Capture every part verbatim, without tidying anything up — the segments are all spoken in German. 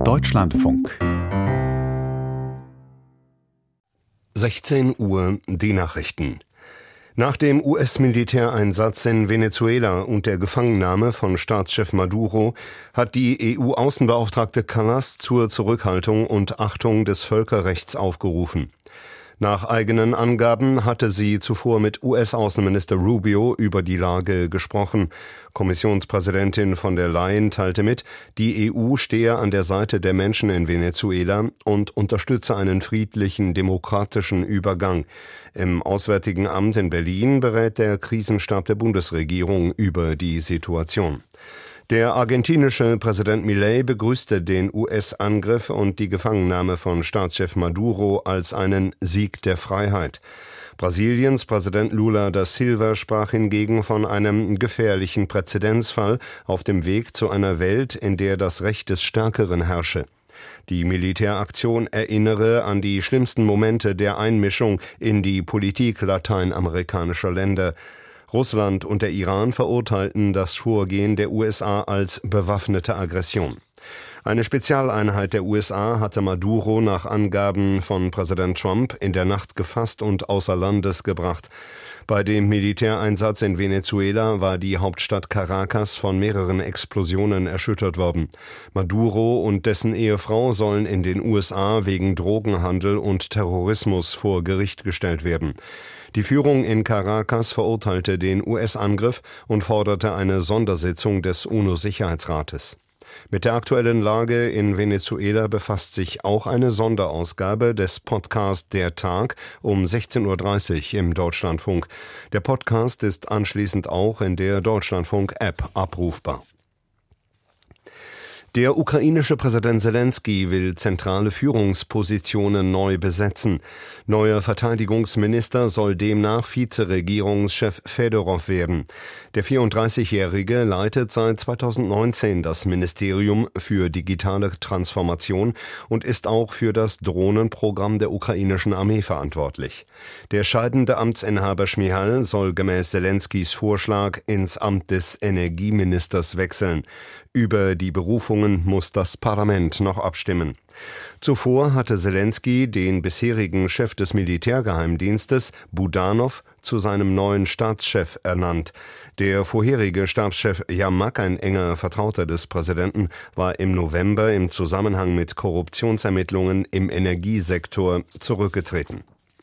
Deutschlandfunk. sechzehn Uhr, die Nachrichten. Nach dem U S-Militäreinsatz in Venezuela und der Gefangennahme von Staatschef Maduro hat die E U-Außenbeauftragte Kallas zur Zurückhaltung und Achtung des Völkerrechts aufgerufen. Nach eigenen Angaben hatte sie zuvor mit U S-Außenminister Rubio über die Lage gesprochen. Kommissionspräsidentin von der Leyen teilte mit, die E U stehe an der Seite der Menschen in Venezuela und unterstütze einen friedlichen, demokratischen Übergang. Im Auswärtigen Amt in Berlin berät der Krisenstab der Bundesregierung über die Situation. Der argentinische Präsident Milei begrüßte den U S-Angriff und die Gefangennahme von Staatschef Maduro als einen Sieg der Freiheit. Brasiliens Präsident Lula da Silva sprach hingegen von einem gefährlichen Präzedenzfall auf dem Weg zu einer Welt, in der das Recht des Stärkeren herrsche. Die Militäraktion erinnere an die schlimmsten Momente der Einmischung in die Politik lateinamerikanischer Länder. Russland und der Iran verurteilten das Vorgehen der U S A als bewaffnete Aggression. Eine Spezialeinheit der U S A hatte Maduro nach Angaben von Präsident Trump in der Nacht gefasst und außer Landes gebracht. Bei dem Militäreinsatz in Venezuela war die Hauptstadt Caracas von mehreren Explosionen erschüttert worden. Maduro und dessen Ehefrau sollen in den U S A wegen Drogenhandel und Terrorismus vor Gericht gestellt werden. Die Führung in Caracas verurteilte den U S-Angriff und forderte eine Sondersitzung des UNO-Sicherheitsrates. Mit der aktuellen Lage in Venezuela befasst sich auch eine Sonderausgabe des Podcasts Der Tag um sechzehn Uhr dreißig im Deutschlandfunk. Der Podcast ist anschließend auch in der Deutschlandfunk-App abrufbar. Der ukrainische Präsident Selenskyj will zentrale Führungspositionen neu besetzen. Neuer Verteidigungsminister soll demnach Vizeregierungschef Fedorov werden. Der vierunddreißigjährige leitet seit zweitausendneunzehn das Ministerium für digitale Transformation und ist auch für das Drohnenprogramm der ukrainischen Armee verantwortlich. Der scheidende Amtsinhaber Schmihal soll gemäß Selenskyjs Vorschlag ins Amt des Energieministers wechseln. Über die Berufungen muss das Parlament noch abstimmen. Zuvor hatte Selenskyj den bisherigen Chef des Militärgeheimdienstes, Budanov, zu seinem neuen Stabschef ernannt. Der vorherige Stabschef Yermak, ein enger Vertrauter des Präsidenten, war im November im Zusammenhang mit Korruptionsermittlungen im Energiesektor zurückgetreten.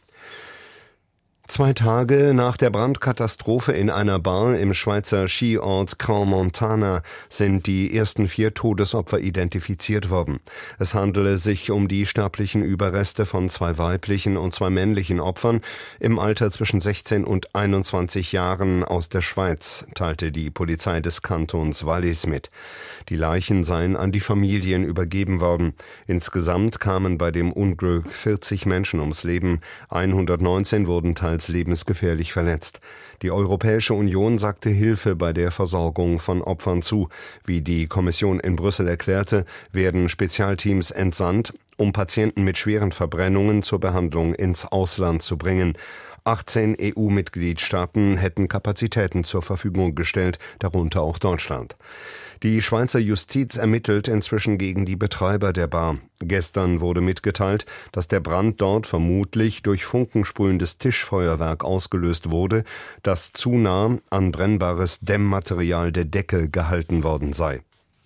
Zwei Tage nach der Brandkatastrophe in einer Bar im Schweizer Skiort Crans-Montana sind die ersten vier Todesopfer identifiziert worden. Es handele sich um die sterblichen Überreste von zwei weiblichen und zwei männlichen Opfern im Alter zwischen sechzehn und einundzwanzig Jahren aus der Schweiz, teilte die Polizei des Kantons Wallis mit. Die Leichen seien an die Familien übergeben worden. Insgesamt kamen bei dem Unglück vierzig Menschen ums Leben, hundertneunzehn wurden teils lebensgefährlich verletzt. Die Europäische Union sagte Hilfe bei der Versorgung von Opfern zu. Wie die Kommission in Brüssel erklärte, werden Spezialteams entsandt, um Patienten mit schweren Verbrennungen zur Behandlung ins Ausland zu bringen. achtzehn E U-Mitgliedstaaten hätten Kapazitäten zur Verfügung gestellt, darunter auch Deutschland. Die Schweizer Justiz ermittelt inzwischen gegen die Betreiber der Bar. Gestern wurde mitgeteilt, dass der Brand dort vermutlich durch funkensprühendes Tischfeuerwerk ausgelöst wurde, das zu nah an brennbares Dämmmaterial der Decke gehalten worden sei.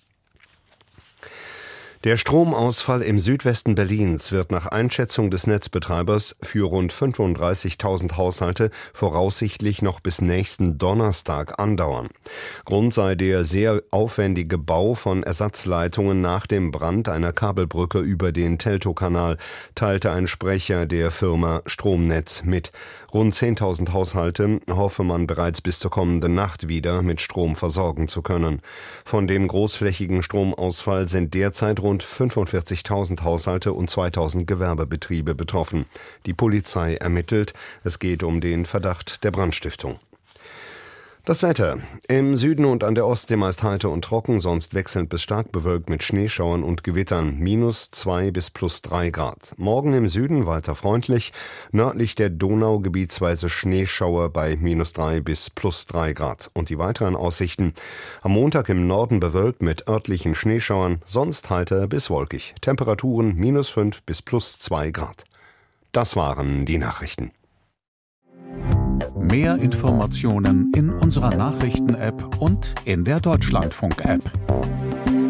Der Stromausfall im Südwesten Berlins wird nach Einschätzung des Netzbetreibers für rund fünfunddreißigtausend Haushalte voraussichtlich noch bis nächsten Donnerstag andauern. Grund sei der sehr aufwendige Bau von Ersatzleitungen nach dem Brand einer Kabelbrücke über den Teltowkanal, teilte ein Sprecher der Firma Stromnetz mit. Rund zehntausend Haushalte hoffe man bereits bis zur kommenden Nacht wieder mit Strom versorgen zu können. Von dem großflächigen Stromausfall sind derzeit rund fünfundvierzigtausend Haushalte und zweitausend Gewerbebetriebe betroffen. Die Polizei ermittelt, es geht um den Verdacht der Brandstiftung. Das Wetter. Im Süden und an der Ostsee meist heiter und trocken, sonst wechselnd bis stark bewölkt mit Schneeschauern und Gewittern. Minus zwei bis plus drei Grad. Morgen im Süden weiter freundlich. Nördlich der Donau gebietsweise Schneeschauer bei minus drei bis plus drei Grad. Und die weiteren Aussichten. Am Montag im Norden bewölkt mit örtlichen Schneeschauern, sonst heiter bis wolkig. Temperaturen minus fünf bis plus zwei Grad. Das waren die Nachrichten. Mehr Informationen in unserer Nachrichten-App und in der Deutschlandfunk-App.